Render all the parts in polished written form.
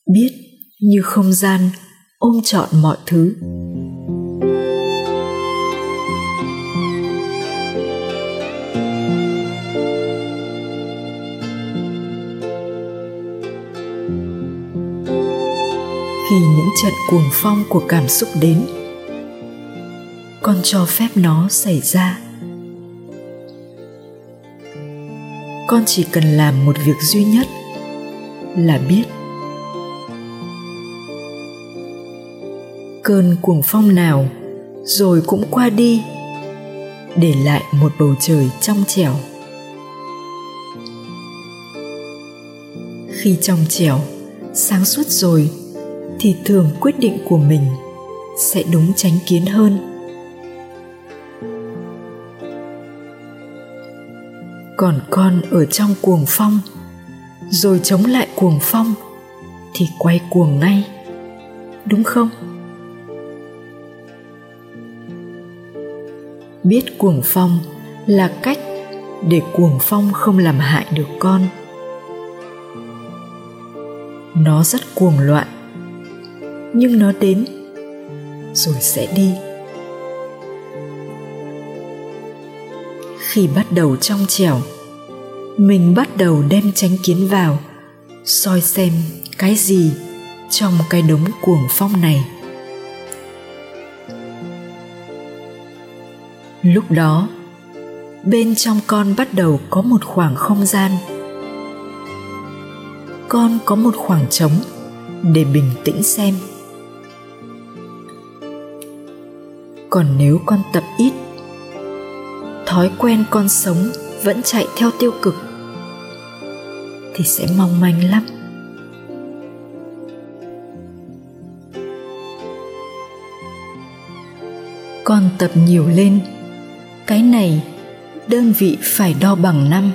Biết như không gian ôm trọn mọi thứ. Khi những trận cuồng phong của cảm xúc đến, con cho phép nó xảy ra. Con chỉ cần làm một việc duy nhất là biết. Cơn cuồng phong nào rồi cũng qua đi, để lại một bầu trời trong trẻo. Khi trong trẻo, sáng suốt rồi, thì thường quyết định của mình sẽ đúng chánh kiến hơn. Còn con ở trong cuồng phong, rồi chống lại cuồng phong, thì quay cuồng ngay, đúng không? Biết cuồng phong là cách để cuồng phong không làm hại được con. Nó rất cuồng loạn, nhưng nó đến rồi sẽ đi. Khi bắt đầu trong trẻo, mình bắt đầu đem chánh kiến vào, soi xem cái gì trong cái đống cuồng phong này. Lúc đó, bên trong con bắt đầu có một khoảng không gian. Con có một khoảng trống để bình tĩnh xem. Còn nếu con tập ít, thói quen con sống vẫn chạy theo tiêu cực, thì sẽ mong manh lắm. Con tập nhiều lên, cái này đơn vị phải đo bằng 5.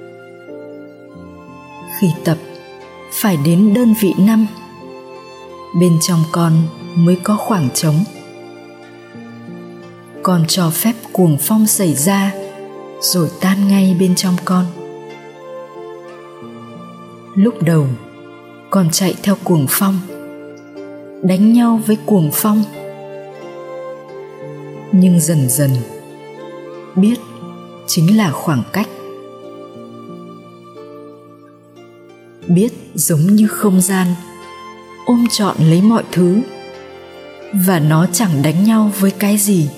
Khi tập phải đến đơn vị 5, bên trong con mới có khoảng trống. Con cho phép cuồng phong xảy ra, rồi tan ngay bên trong con. Lúc đầu, con chạy theo cuồng phong, đánh nhau với cuồng phong. Nhưng dần dần, biết chính là khoảng cách. Biết giống như không gian, ôm trọn lấy mọi thứ, và nó chẳng đánh nhau với cái gì.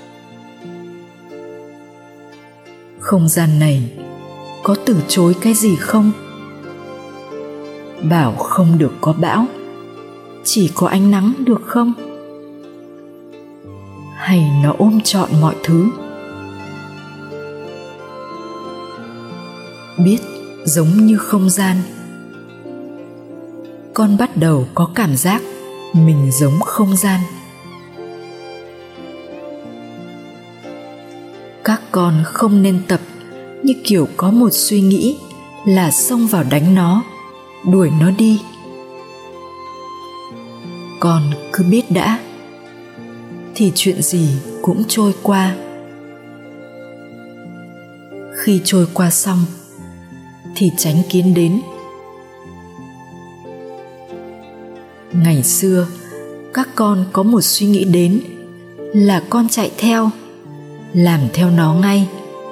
Không gian này có từ chối cái gì không? Bảo không được có bão, chỉ có ánh nắng được không? Hay nó ôm trọn mọi thứ? Biết giống như không gian. Con bắt đầu có cảm giác mình giống không gian. Các con không nên tập như kiểu có một suy nghĩ là xông vào đánh nó, đuổi nó đi. Con cứ biết đã, thì chuyện gì cũng trôi qua. Khi trôi qua xong, thì chánh kiến đến. Ngày xưa, các con có một suy nghĩ đến là con chạy theo, làm theo nó ngay.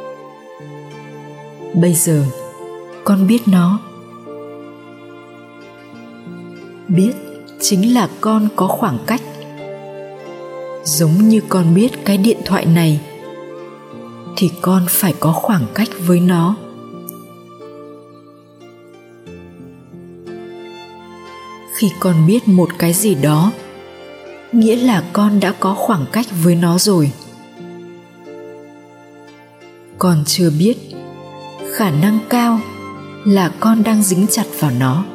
Bây giờ, con biết nó. Biết chính là con có khoảng cách. Giống như con biết cái điện thoại này, thì con phải có khoảng cách với nó. Khi con biết một cái gì đó, nghĩa là con đã có khoảng cách với nó rồi. Con chưa biết, khả năng cao là con đang dính chặt vào nó.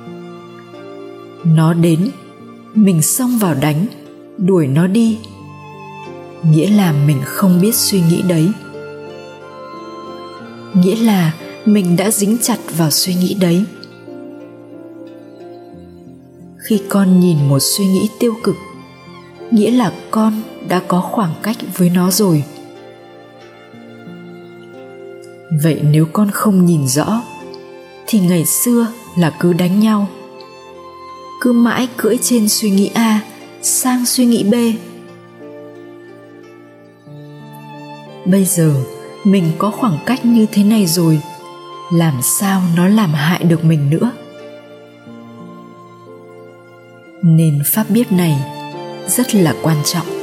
Nó đến, mình xông vào đánh, đuổi nó đi, nghĩa là mình không biết suy nghĩ đấy. Nghĩa là mình đã dính chặt vào suy nghĩ đấy. Khi con nhìn một suy nghĩ tiêu cực, nghĩa là con đã có khoảng cách với nó rồi. Vậy nếu con không nhìn rõ, thì ngày xưa là cứ đánh nhau. cứ mãi cưỡi trên suy nghĩ A sang suy nghĩ B. Bây giờ mình có khoảng cách như thế này rồi, làm sao nó làm hại được mình nữa? Nên pháp biết này rất là quan trọng.